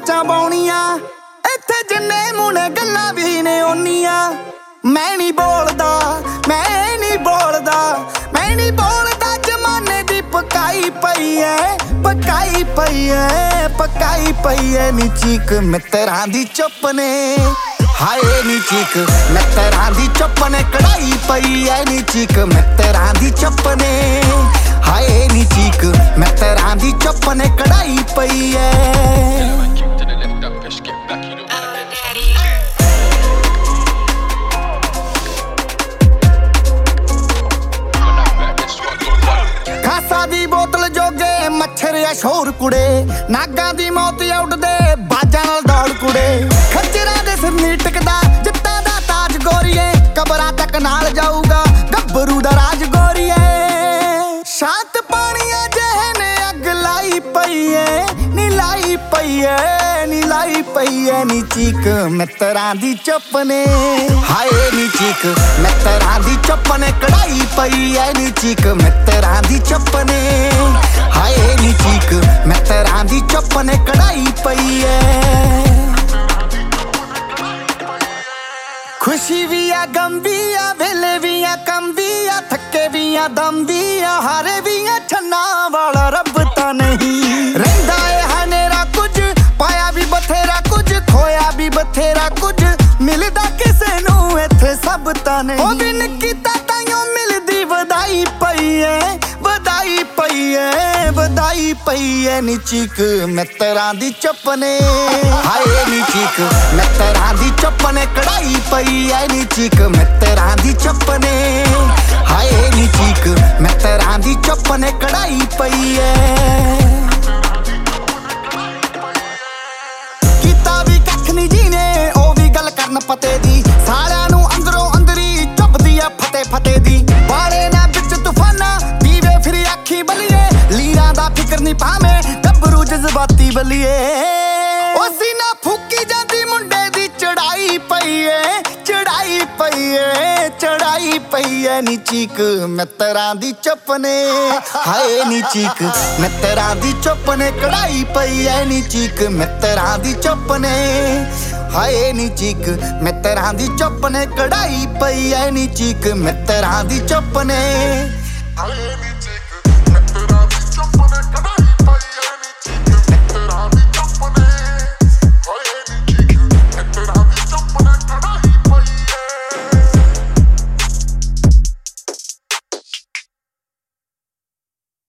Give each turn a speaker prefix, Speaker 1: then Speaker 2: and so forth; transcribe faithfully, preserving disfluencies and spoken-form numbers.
Speaker 1: ਮੱਚਾਂ ਬਾਉਣੀਆਂ ਇੱਥੇ ਜਿੰਨੇ ਮੁੰਡੇ ਗੱਲਾਂ ਵੀ ਨੇ ਓਨੀਆਂ। ਮੈਂ ਨਹੀਂ ਬੋਲਦਾ ਮੈਂ ਨਹੀਂ ਬੋਲਦਾ ਮੈਂ ਨਹੀਂ ਬੋਲਦਾ ਜ਼ਮਾਨੇ ਦੀ ਪਕਾਈ ਪਈ ਐ ਪਕਾਈ ਪਈ ਐ ਪਕਾਈ ਪਈ ਐ ਨੀ ਚੀਕ ਮਿੱਤਰਾਂ ਦੀ ਚੁੱਪ ਨੇ ਹਾਏ ਨੀ ਚੀਕ ਮਿੱਤਰਾਂ ਦੀ ਚੁੱਪ ਨੇ ਕੜਾਈ ਪਈ ਐ ਨੀ ਚੀਕ ਮਿੱਤਰਾਂ ਦੀ ਚੁੱਪ ਨੇ ਹਾਏ ਨੀ ਚੀਕ ਮਿੱਤਰਾਂ ਦੀ ਚੁੱਪ ਨੇ ਕੜਾਈ ਪਈ ਐ। ਦੀ ਬੋਤਲ ਜੋਗੇ ਮੱਛਰ ਆ ਸ਼ੋਰ ਕੁੜੇ ਨਾਗਾਂ ਦੀ ਮੌਤ ਉੱਡਦੇ ਬਾਜਾਂ ਨਾਲ ਦੌੜ ਕੁੜੇ ਖੱਜਰਾਂ ਦੇ ਸਿਰ ਨੀ ਟਿਕਦਾ ਜਿੱਤਾਂ ਦਾ ਤਾਜ ਗੋਰੀਏ ਕਬਰਾਂ ਤੱਕ ਨਾਲ ਜਾਊਗਾ ਗੱਭਰੂ ਦਾ ਰਾਜ ਗੋਰੀਏ। ਸ਼ਾਂਤ ਪਾਣੀਆਂ ਜਿਹੇ ਨੇ ਅੱਗ ਲਾਈ ਪਈ ਏ ਨੀ ਲਾਈ ਪਈ ਏ ਨੀ ਲਾਈ ਪਈ ਏ ਨੀ ਚੀਕ ਮਿੱਤਰਾਂ ਦੀ ਚੁੱਪ ਨੇ ਹਾਏ ਨੀ ਚੀਕ ਮਿੱਤਰਾਂ ਦੀ ਚੁੱਪ ਨੇ ਕੜਾਈ ਪਈ ਏ ਨੀ ਚੀਕ ਮਿੱਤਰਾਂ ਦੀ ਚੁੱਪ ਨੇ ਹਾਏ ਨੀ ਚੀਕ ਮਿੱਤਰਾਂ ਦੀ ਚੁੱਪ ਨੇ ਕੜਾਈ ਪਈ ਏ। ਖੁਸ਼ੀ ਵੀ ਆ ਗਮ ਵੀ ਆ ਵੇਲੇ ਵੀ ਆ ਕੰਮ ਵੀ ਆ ਥੱਕੇ ਵੀ ਆ ਦਮ ਵੀ ਆ ਹਾਰੇ ਵੀ ਆ ਛੰਨਾ ਵਾਲਾ ਰੱਬ ਤਾਂ ਨਹੀਂ ਰਹਿੰਦਾ ਏ ਹਨੇਰਾ ਕੁਝ ਪਾਇਆ ਵੀ ਬਥੇਰਾ ਕੁਝ ਖੋਇਆ ਵੀ ਬਥੇਰਾ ਕੁਝ ਮਿਲਦਾ ਕਿਸੇ ਨੂੰ ਇੱਥੇ ਸਭ ਤਾਂ ਨਹੀਂ ਉਹ ਬਿਨ ਕੀਤਾ ਤਾਈਓ ਮਿਲਦੀ ਵਧਾਈ ਪਈ ਏ ਵਧਾਈ ਪਈ ਏ ਵਧਾਈ ਪਈ ਏ ਨੀ ਚੀਕ ਮਿੱਤਰਾਂ ਦੀ ਚੁੱਪ ਨੇ ਹਾਏ ਨੀ ਚੀਕ ਮਿੱਤਰਾਂ ਦੀ ਚੁੱਪ ਨੇ ਕੜਾਈ ਪਈ ਏ ਨੀ ਚੀਕ ਮਿੱਤਰਾਂ ਦੀ ਚੁੱਪ ਨੇ ਹਾਏ ਨੀ ਚੀਕ ਮਿੱਤਰਾਂ ਦੀ ਚੁੱਪ ਨੇ ਕੜਾਈ ਪਈ ਏ। ਕੀਤਾ ਵੀ ਕੱਖ ਨੀ ਜੀ ਨੇ ਉਹ ਵੀ ਗੱਲ ਕਰਨ ਪਤੇ ਦੀ ਸਾਰਿਆਂ ਨੂੰ ਅੰਦਰੋਂ ਅੰਦਰੀ ਚੁੱਭਦੀ ਆ ਫਤੇ ਫਤੇ ਦੀ ਬਾਲੇ ਨਾ ਵਿੱਚ ਤੂਫਾਨਾਂ ਦੀਵੇ ਫਿਰ ਅੱਖੀ ਬਲੀਏ ਲੀਰਾਂ ਦਾ ਫਿਕਰ ਨੀ ਪਾਵੇਂ ਗੱਭਰੂ ਜਜ਼ਬਾਤੀ ਬਲੀਏ ਉਹ ਸੀਨਾ ਫੂਕੀ ਜਾਂਦੀ ਮੁੰਡੇ ਦੀ ਚੜਾਈ ਪਈ ਏ ਚੜਾਈ ਪਈ ਏ ਚੜਾਈ ਪਈ ਏ ਨੀ ਚੀਕ ਮਿੱਤਰਾਂ ਦੀ ਚੁੱਪ ਨੇ ਹਾਏ ਨੀ ਚੀਕ ਮਿੱਤਰਾਂ ਦੀ ਚੁੱਪ ਨੇ ਕੜਾਈ ਪਈ ਏ ਨੀ ਚੀਕ ਮਿੱਤਰਾਂ ਦੀ ਚੁੱਪ ਨੇ ਹਾਏ ਨੀ ਚੀਕ ਮਿੱਤਰਾਂ ਦੀ ਚੁੱਪ ਨੇ ਕੜਾਈ ਪਈ ਏ ਨੀ ਚੀਕ ਮਿੱਤਰਾਂ ਦੀ ਚੁੱਪ ਨੇ ਹਾਏ ਨੀ